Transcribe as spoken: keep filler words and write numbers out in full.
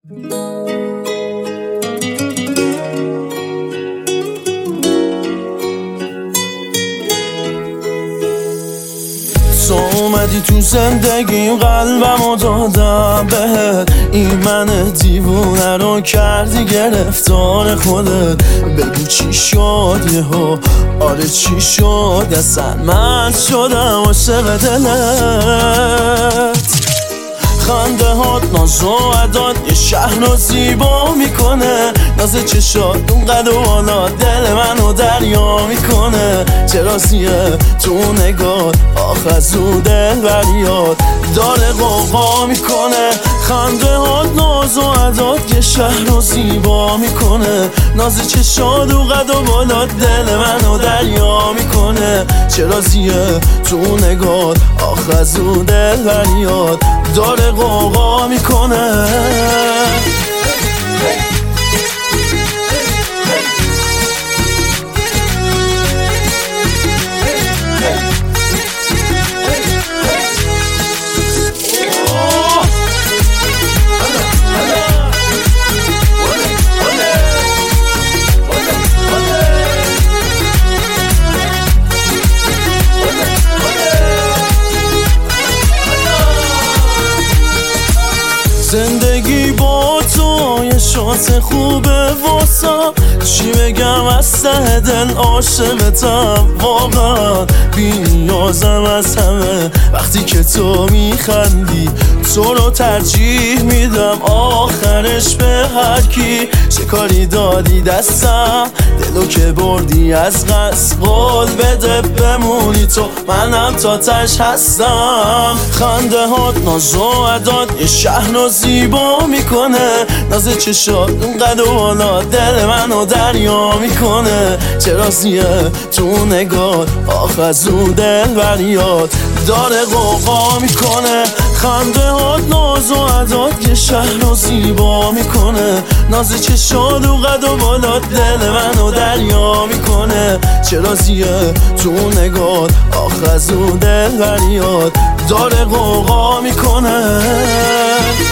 تو اومدی تو زندگیم قلبمو دادم بهت، این من دیوونه رو کردی گرفتار خودت. بگو چی شد یهو، آره چی شد، اصلا من شدم عاشق دلت. خنده هات ناز و عداد یه شهر رو زیبا میکنه، ناز چشات اون قد و بالا دل منو دریا میکنه. چرا سیه تو نگات آخ از او دل بریاد داره قوقا میکنه. خنده هات ناز و عداد یه شهر رو زیبا میکنه، ناز چشات اون قد و بالا دل منو دریا میکنه. چرا سیه تو نگات آخ از او دل بریاد داره قوقا میکنه. زندگی با تو یه شانس خوبه واسم، چی بگم از ته دل عاشقتم واقعا. بی نیازم از همه وقتی که تو میخندی، تو رو ترجیح میدم آخرش به هر کی. چه کاری دادی دستم دلو که بردی از قصد، قول بده بمونی تو منم تا تش هستم. خنده هات ناز و عداد یه شهر رو زیبا میکنه، ناز چشات اون قد و بالا دل منو دریا میکنه. چرا سیه تو نگات آخ از او دل بریاد داره قوقا میکنه. خنده هات ناز و عداد یه شهر رو زیبا میکنه، ناز چشات اون قد و بالا دل منو دریا میکنه. چرا سیه تو نگات آخ از او دل بریاد داره قوقا میکنه.